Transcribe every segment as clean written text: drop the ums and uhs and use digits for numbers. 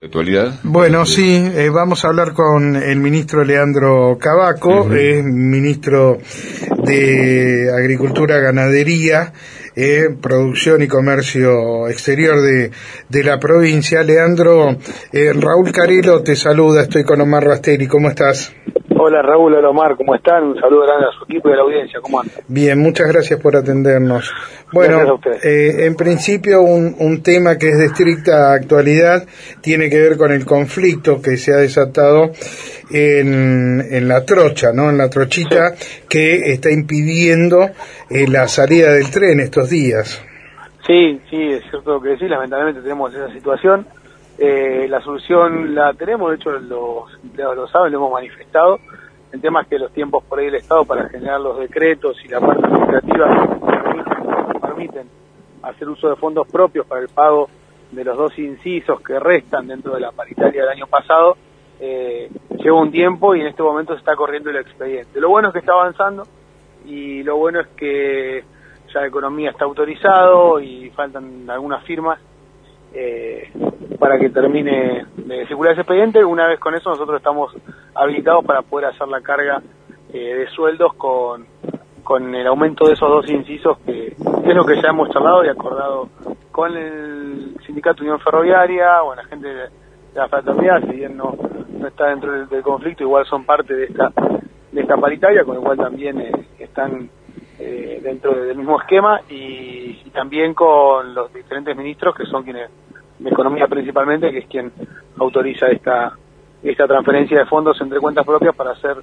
Actualidad. Bueno, sí, vamos a hablar con el ministro Leandro Cavaco, ministro de Agricultura, Ganadería, Producción y Comercio Exterior de la provincia. Leandro, Raúl Carelo te saluda, estoy con Omar Rasteri, ¿cómo estás? Hola Raúl, hola Omar, ¿cómo están? Un saludo grande a su equipo y a la audiencia, ¿cómo andan? Bien, muchas gracias por atendernos. Bueno, en principio un tema que es de estricta actualidad tiene que ver con el conflicto que se ha desatado en la trocha, ¿no? En la trochita, sí, que está impidiendo la salida del tren estos días. Sí, es cierto que sí, lamentablemente tenemos esa situación. La solución la tenemos, de hecho los empleados lo saben, lo hemos manifestado. El tema es que los tiempos por ahí del Estado para generar los decretos y la parte administrativa permiten hacer uso de fondos propios para el pago de los 2 incisos que restan dentro de la paritaria del año pasado. Lleva un tiempo y en este momento se está corriendo el expediente. Lo bueno es que está avanzando y lo bueno es que ya Economía está autorizado y faltan algunas firmas para que termine de circular ese expediente. Una vez con eso nosotros estamos habilitados para poder hacer la carga de sueldos con el aumento de esos 2 incisos que es lo que ya hemos charlado y acordado con el Sindicato Unión Ferroviaria o la gente de la fraternidad. Si bien no está dentro del conflicto, igual son parte de esta paritaria, con lo cual también están dentro del mismo esquema y también con los diferentes ministros que son quienes, de Economía principalmente, que es quien autoriza esta transferencia de fondos entre cuentas propias para hacer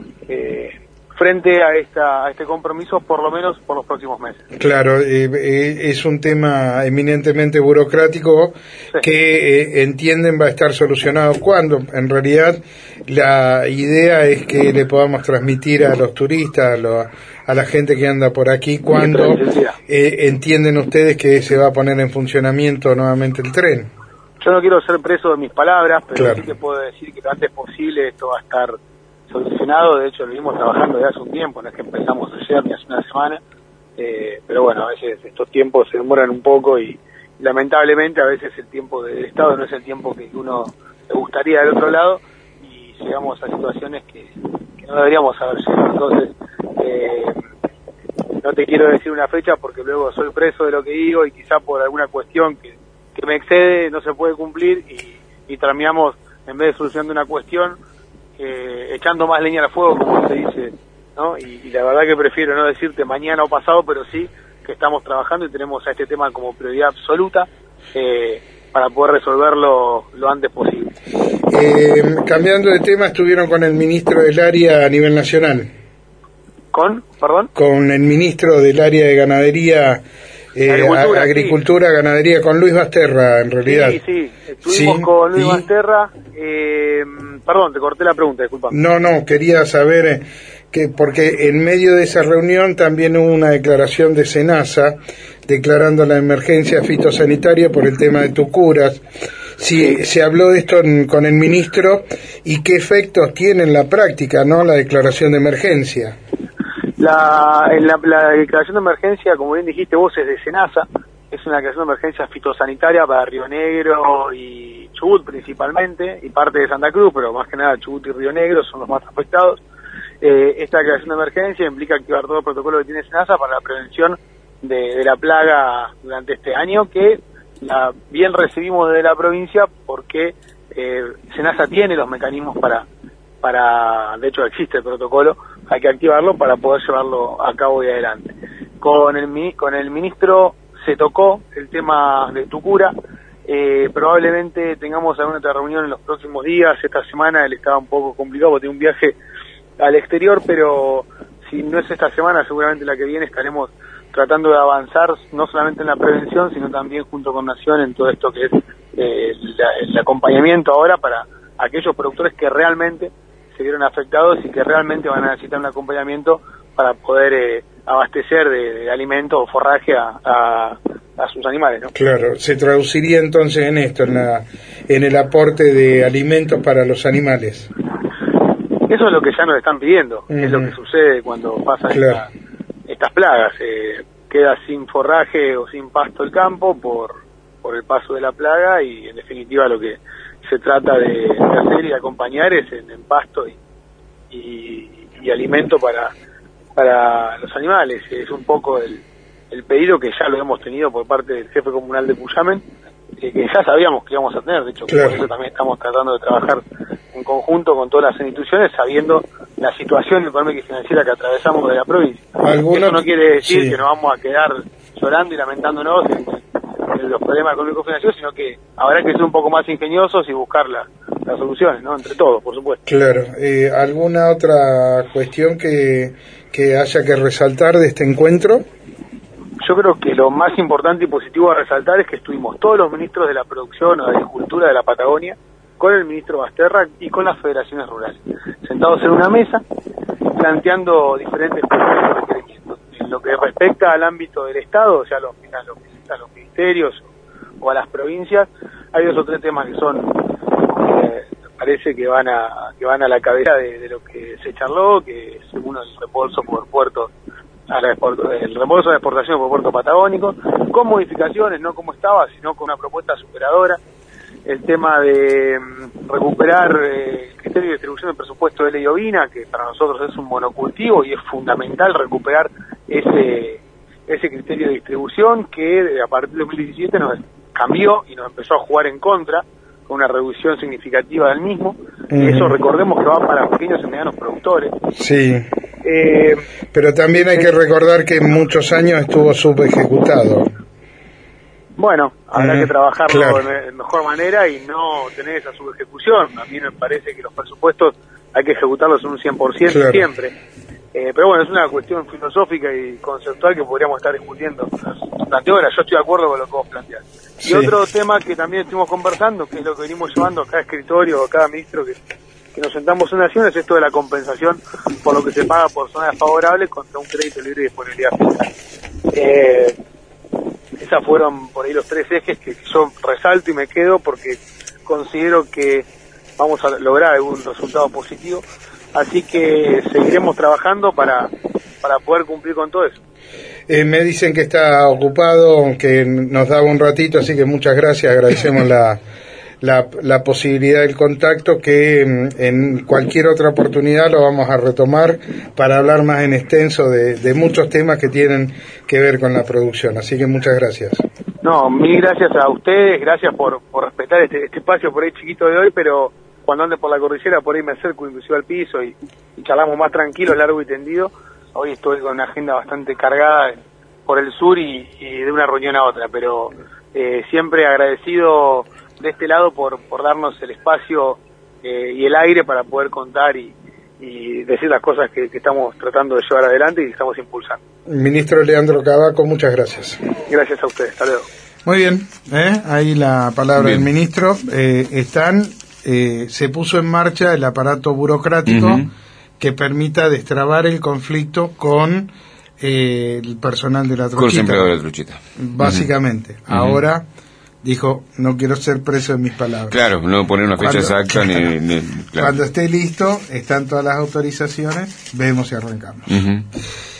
frente a este compromiso, por lo menos por los próximos meses. Claro, es un tema eminentemente burocrático, sí, que entienden va a estar solucionado cuando, en realidad, la idea es que le podamos transmitir a los turistas, a la gente que anda por aquí, cuando entienden ustedes que se va a poner en funcionamiento nuevamente el tren. Yo no quiero ser preso de mis palabras, pero claro, sí te puedo decir que lo antes posible esto va a estar solucionado. De hecho lo venimos trabajando desde hace un tiempo, no es que empezamos ayer ni hace una semana, pero bueno, a veces estos tiempos se demoran un poco y lamentablemente a veces el tiempo del Estado no es el tiempo que uno le gustaría del otro lado y llegamos a situaciones que no deberíamos haber llegado. Entonces no te quiero decir una fecha porque luego soy preso de lo que digo y quizá por alguna cuestión que me excede no se puede cumplir y terminamos, en vez de solucionando una cuestión, echando más leña al fuego, como se dice, ¿no? Y la verdad que prefiero no decirte mañana o pasado, pero sí que estamos trabajando y tenemos a este tema como prioridad absoluta para poder resolverlo lo antes posible. Cambiando de tema, estuvieron con el ministro del área a nivel nacional. ¿Perdón? Con el ministro del área de Ganadería, Agricultura, sí, Ganadería, con Luis Basterra, en realidad. Sí, estuvimos con Luis Basterra. Perdón, te corté la pregunta, disculpa. No, quería saber porque en medio de esa reunión también hubo una declaración de SENASA declarando la emergencia fitosanitaria por el tema de tucuras. Sí, se habló de esto con el ministro y qué efectos tiene en la práctica, ¿no? La declaración de emergencia. La declaración de emergencia, como bien dijiste vos, es de SENASA, es una declaración de emergencia fitosanitaria para Río Negro y Chubut principalmente, y parte de Santa Cruz, pero más que nada Chubut y Río Negro son los más afectados. Esta declaración de emergencia implica activar todo el protocolo que tiene SENASA para la prevención de la plaga durante este año, que bien recibimos desde la provincia porque SENASA tiene los mecanismos para, de hecho existe el protocolo, hay que activarlo para poder llevarlo a cabo y adelante. Con el ministro se tocó el tema de tucura, probablemente tengamos alguna otra reunión en los próximos días. Esta semana él estaba un poco complicado porque tiene un viaje al exterior, pero si no es esta semana, seguramente la que viene estaremos tratando de avanzar no solamente en la prevención, sino también junto con Nación en todo esto que es el acompañamiento ahora para aquellos productores que realmente se vieron afectados y que realmente van a necesitar un acompañamiento para poder abastecer de alimento o forraje a sus animales, ¿no? Claro, se traduciría entonces en esto, en el aporte de alimentos para los animales. Eso es lo que ya nos están pidiendo, es lo que sucede cuando pasan estas plagas. Queda sin forraje o sin pasto el campo por el paso de la plaga y en definitiva lo que se trata de hacer y de acompañar es en pasto y alimento para los animales. Es un poco el pedido que ya lo hemos tenido por parte del jefe comunal de Cuyamen, que ya sabíamos que íbamos a tener. De hecho, claro, por eso también estamos tratando de trabajar en conjunto con todas las instituciones, sabiendo la situación económica y financiera que atravesamos de la provincia. Eso no quiere decir que nos vamos a quedar llorando y lamentándonos en los problemas económicos financieros, sino que habrá que ser un poco más ingeniosos y buscar las soluciones, ¿no? Entre todos, por supuesto. Claro. ¿Alguna otra cuestión que haya que resaltar de este encuentro? Yo creo que lo más importante y positivo a resaltar es que estuvimos todos los ministros de la producción o de agricultura de la Patagonia, con el ministro Basterra y con las federaciones rurales, sentados en una mesa, planteando diferentes requerimientos. En lo que respecta al ámbito del Estado, o sea, a los ministerios o a las provincias, hay 2 o 3 temas que son, parece que van a la cabeza de lo que se charló, que es uno el reembolso por puertos, el reembolso de exportación por puerto patagónico, con modificaciones, no como estaba, sino con una propuesta superadora. El tema de recuperar el criterio de distribución del presupuesto de ley ovina, que para nosotros es un monocultivo y es fundamental recuperar ese criterio de distribución que a partir de 2017 nos cambió y nos empezó a jugar en contra, con una reducción significativa del mismo. Eso recordemos que va para pequeños y medianos productores. Sí. Pero también hay que recordar que en muchos años estuvo subejecutado. Bueno, habrá que trabajarlo de mejor manera y no tener esa subejecución. A mí me parece que los presupuestos hay que ejecutarlos en un 100% siempre. Pero bueno, es una cuestión filosófica y conceptual que podríamos estar discutiendo durante horas. Yo estoy de acuerdo con lo que vos planteás. Y otro tema que también estuvimos conversando, que es lo que venimos llevando a cada escritorio o a cada ministro que nos sentamos en Nación, es esto de la compensación por lo que se paga por zonas favorables contra un crédito libre de disponibilidad fiscal. Esas fueron por ahí los 3 ejes que yo resalto y me quedo porque considero que vamos a lograr algún resultado positivo. Así que seguiremos trabajando para poder cumplir con todo eso. Me dicen que está ocupado, que nos daba un ratito, así que muchas gracias, agradecemos la posibilidad del contacto, que en cualquier otra oportunidad lo vamos a retomar para hablar más en extenso de muchos temas que tienen que ver con la producción, así que muchas gracias. No, mil gracias a ustedes, gracias por respetar este espacio por ahí chiquito de hoy, pero cuando ande por la cordillera por ahí me acerco inclusive al piso y charlamos más tranquilo, largo y tendido. Hoy estoy con una agenda bastante cargada por el sur y de una reunión a otra, pero siempre agradecido de este lado por darnos el espacio y el aire para poder contar y decir las cosas que estamos tratando de llevar adelante y que estamos impulsando. Ministro Leandro Cavaco, muchas gracias. Gracias a ustedes, hasta luego. Muy bien, ahí la palabra del ministro. Se puso en marcha el aparato burocrático que permita destrabar el conflicto con el personal de la Truchita. Con los empleados de la Truchita. Básicamente. Ahora dijo, no quiero ser preso de mis palabras. Claro, no poner una fecha exacta ni Cuando esté listo, están todas las autorizaciones, vemos si arrancamos.